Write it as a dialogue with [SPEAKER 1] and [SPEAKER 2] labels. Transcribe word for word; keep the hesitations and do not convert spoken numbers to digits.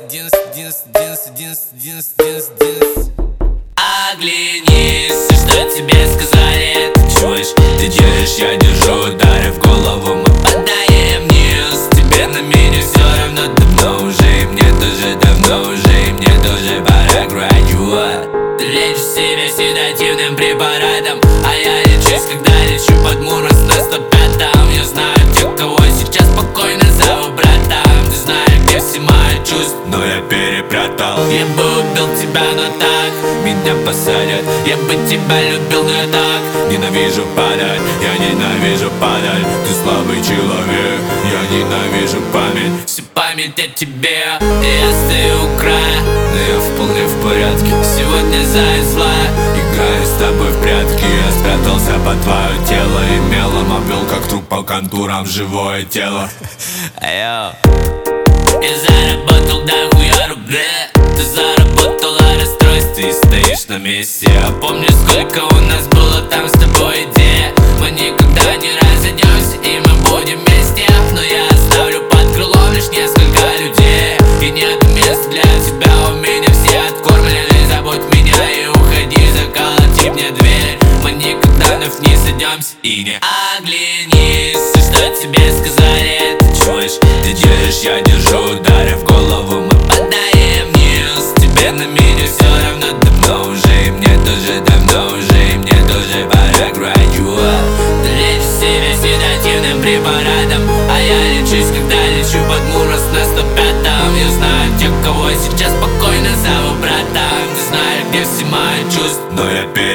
[SPEAKER 1] Динс, Динс, Динс, Динс, Динс, Динс, Динс.
[SPEAKER 2] Оглянись, что тебе сказали, ты чуешь, ты держишь, я держу, ударив голову, мы падаем вниз. Тебе на меня все равно давно уже, и мне тоже давно уже, и мне тоже пора градюа. Ты лечишь себя седативным препаратом, а я лечусь, когда лечу под Мурас на сто пятом. Я знаю тех, кого сейчас спокойно зову братом. Ты знаешь, где все мои чувства, но я перепрятал. Я бы убил тебя, но так меня посадят. Я бы тебя любил, но я так ненавижу падать. Я ненавижу падать, ты слабый человек. Я ненавижу память, всю память о тебе. Я стою у края, но я вполне в порядке. Сегодня заяц злая, играю с тобой в прятки. Я спрятался под твое тело и мелом обвел, как труп по контурам, живое тело. Я заработал дохуя рублей, ты заработала расстройство и стоишь на месте. Я помню, сколько у нас было там с тобой идей. Мы никогда не разойдемся и мы будем вместе. Но я оставлю под крылом лишь несколько людей, и нет места для тебя, у меня все откормлены. Забудь меня и уходи, заколоти мне дверь. Мы никогда вновь не сойдемся и не оглянись, что тебе сказали, ты чуешь, ты держишь, я держу, ударив голову, мы падаем вниз. Тебе на меня все равно давно уже, и мне тоже давно уже, и мне тоже пора градюа. Ты лечишь себя седативным препаратом, а я лечусь, когда лечу под Мурас на сто пятом. Я знаю тех, кого сейчас спокойно зову братом. Ты знаешь, где все мои чувства, но я перестал.